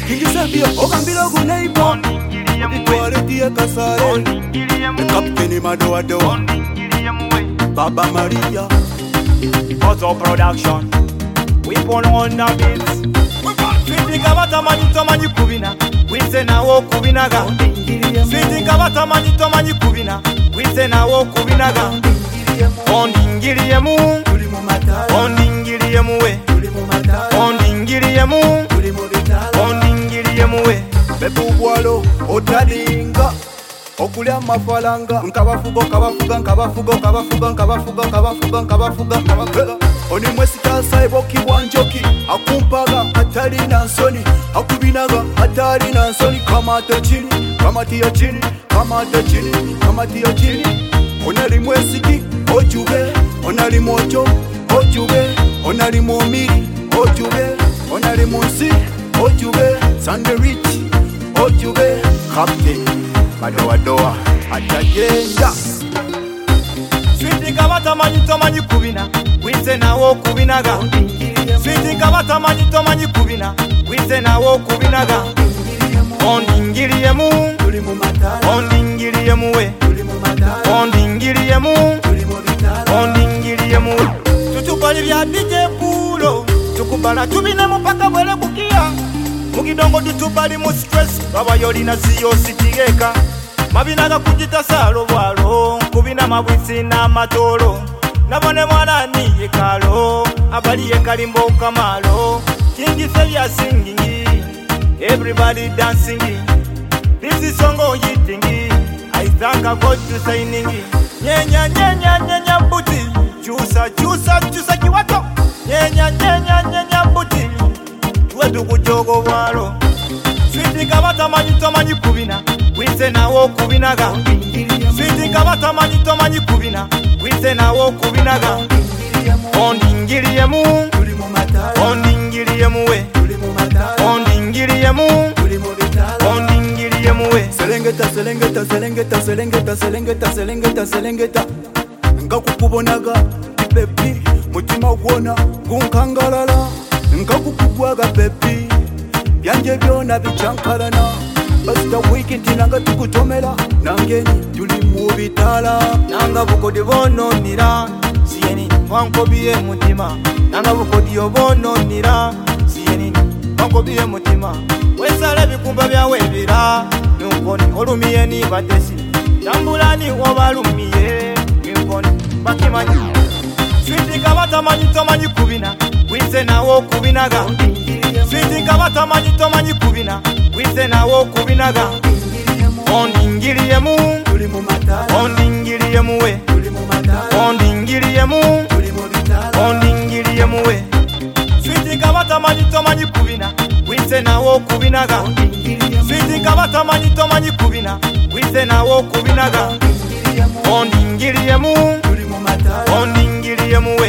Kingisabia okambira guneipa Itwaletie kasare Kapteni madoa doa Baba Maria Auto production we pon on the beats Sweetie kabata manyi kubina Wise na wo kubinaga Sweetie kabata manyi kubina Wise na wo kubinaga Ondingiriye mu Ondingiriye muwe Ondingiriye mu Ondingiriye muwe Bebu bwalo otadinga Okulya mafalanga Nkabafuga Oni mwesika saibo kibwanjoki Akumpaga atari na nsoni Akubinaga atari na nsoni Kamata chini, kamati ya chini Kamati ya chini Onali mwesiki, ojube Onali mocho, ojube Onali momiri, ojube Onali monsi, ojube Sunday Rich, ojube Captain Madoa Atagenda Sweetie kabata manyi kubina Wise na wo kubinaga Sweetie kabata manyi kubina Wise na wo kubinaga Ondingiriye mu Ondingiriye muwe Ondingiriye mu Ondingiriye muwe Tutubali vya DJ Pulo Tukubala tubine mupaka bwele bukia Mugidongo tutubali mu stress Baba yoli na siyo sitigeka Mabinaga kujita salo bwalo Kubina mabwisi na matolo Nabone mwana niye kalo Abali ye kalimbo kamalo Kingi sevya singing Everybody dancing This is song on yitingi I thank God to signing Nyenya buti Chusa kiwato Nyenya buti Tuwetu kujogo walo Sweetie kabata manyi kubina Wise na wo kubinaga Sweetie kabata manyi kubina Wise na wo kubinaga Ondingiriye mu Ondingiriye muwe Ondingiriye mu Ondingiriye muwe Selengeta Nkakukubonaga baby Mutima gwona gunkangalala Nkakukugwaga baby Byanje byona bichankalana Basta weekend nanga tukutomera Nangeni tuli mubitala Nanga bukodi bononira Siyeni wankobiye mutima Nanga bukodi obononira Siyeni wankobiye mutima Wesala bikumba byawe bira Nunkoni olumiye ni batesi Tambulani obalumiye Nunkoni bakimanyi Sweetie kabata manyi kubina Wise na wo kubinaga Sweetie kabata manyi kubina Wise na wo kubinaga Ondingiriye mu Ondingiriye muwe Ondingiriye mu Ondingiriye muwe Sweetie kabata manyi kubina Wise na wo kubinaga Sweetie kabata manyi kubina Wise na wo kubinaga Ondingiriye mu Ondingiriye muwe